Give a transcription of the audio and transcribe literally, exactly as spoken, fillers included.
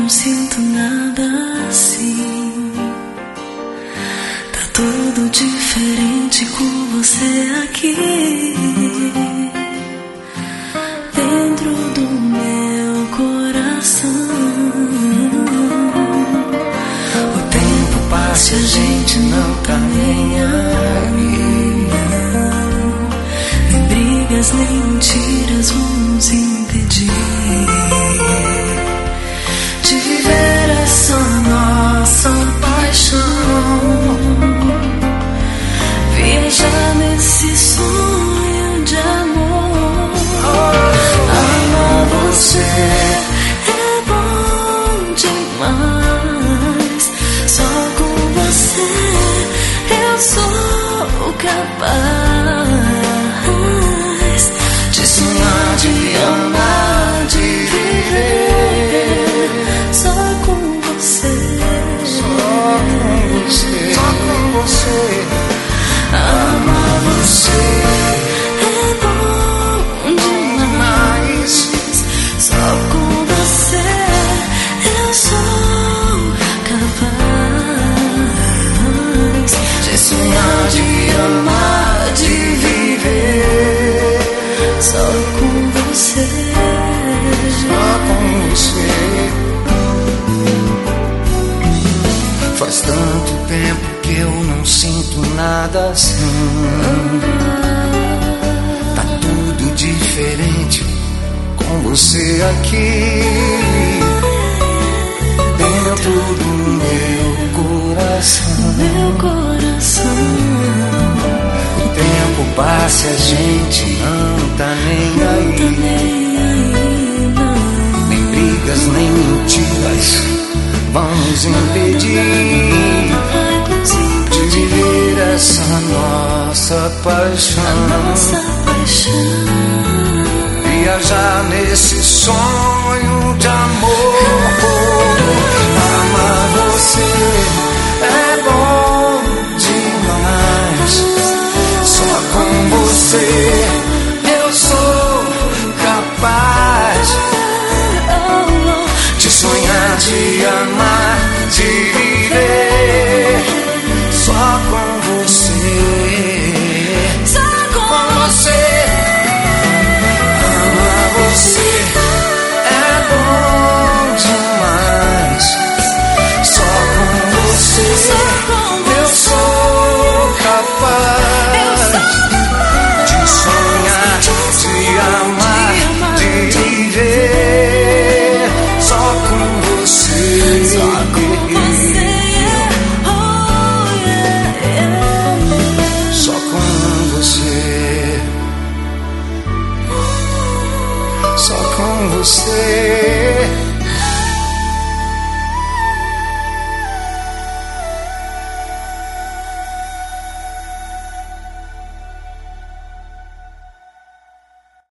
não sinto nada assim. Tá tudo diferente com você aqui, dentro do meu coração. O tempo passa e a gente não tá nem aí. Nem brigas, nem mentiras vão nos impedir de viver essa nossa paixão, viajar nesse sonho de amor. Amar você é bom demais, só com você eu sou capaz de sonhar, de amar, de viver só com você. Só com você, só com você. Amar você é bom demais, só com você eu sou capaz de sonhar, de amar, de viver só com você. Só com você. Faz tanto tempo que eu não sinto nada assim. Tá tudo diferente com você aqui, dentro do meu coração. Meu coração. O tempo passa e a gente não tá nem aí. Nem brigas, nem mentiras vão nos impedir de viver essa nossa paixão, viajar nesse sonho de amor. Amar você é bom demais, só com você eu sou capaz de sonhar, de amar, de viver só com você. Só com você. Amar você é bom demais, só com você eu sou capaz de sonhar, de amar, de viver só com você. Só com você. Oh, yeah, yeah. Só com você. Só com você.